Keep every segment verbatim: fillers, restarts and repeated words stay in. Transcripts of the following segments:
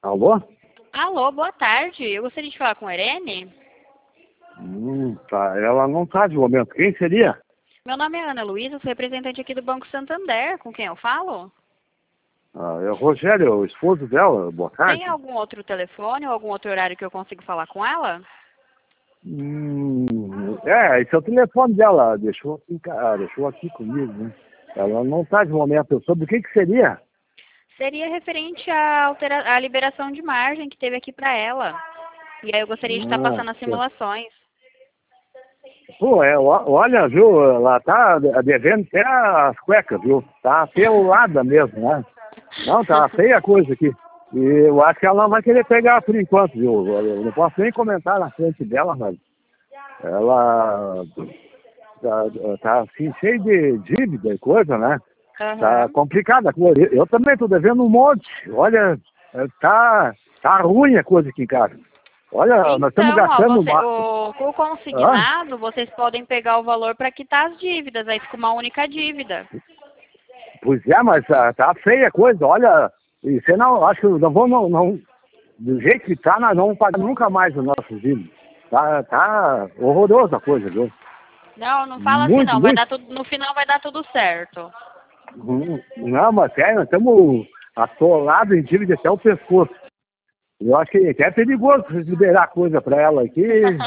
Alô? Alô, boa tarde. Eu gostaria de falar com a Irene. Hum, tá. Ela não tá de momento. Quem seria? Meu nome é Ana Luísa, sou representante aqui do Banco Santander. Com quem eu falo? Ah, é o Rogério, o esposo dela. Boa Tem tarde. algum outro telefone ou algum outro horário que eu consigo falar com ela? Hum, é, esse é o telefone dela. Deixou aqui, em ca- ah, deixou aqui comigo, né? Ela não tá de momento. Sobre o que que seria? Seria referente à, altera... à liberação de margem que teve aqui para ela. E aí eu gostaria de estar Ah, passando as é. simulações. Pô, é, ó- olha, viu, ela tá devendo até as cuecas, viu? Tá pelada mesmo, né? Não, tá feia a coisa aqui. E eu acho que ela não vai querer pegar por enquanto, viu? Eu não posso nem comentar na frente dela, mas ela tá, tá assim, cheia de dívida e coisa, né? Tá Aham. complicada a coisa. Eu também tô devendo um monte. Olha, é, tá, tá ruim a coisa aqui em casa. Olha, nós estamos Então, ó, gastando você, uma... o, com o Hã? consignado, vocês podem pegar o valor para quitar as dívidas. Aí fica uma única dívida. Pois é, mas ah, tá feia a coisa. Olha, e você não, acho que não vamos, não, não- do jeito que tá, nós não vamos pagar nunca mais os nossos dívidas. Tá, tá horrorosa a coisa, viu? Não, não fala assim Muito, não. Vai muito. dar tudo, no final vai dar tudo certo. Hum, Não, mas é, nós estamos atolados em dívida até o pescoço. Eu acho que é perigoso vocês liberar coisa para ela aqui.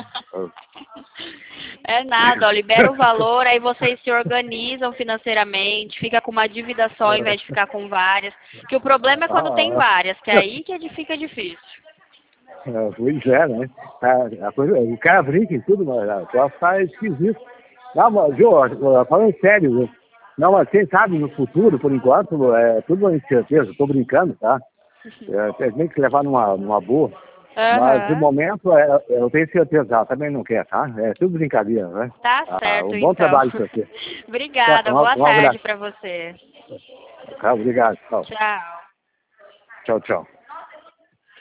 É nada, ó, libera o valor, aí vocês se organizam financeiramente, fica com uma dívida só ao invés de ficar com várias. Que o problema é quando tem Ah, várias, que é aí que é de- fica difícil. ah, pois é, né? A, a coisa, o cara brinca em tudo, mas a coisa tá esquisito. Não, mas, viu, falando sério, viu? Não, mas quem sabe no futuro, por enquanto, é tudo uma incerteza, estou brincando, tá? É, tem que levar numa, numa boa. Mas de Aham. momento é, eu tenho certeza, ela também não quer, tá? É tudo brincadeira, né? Tá Ah, certo, um bom então. trabalho para você. Tá, Obrigada, boa um, um tarde abraço. pra você. Tá, obrigado. Tchau, Tchau. tchau. Tchau.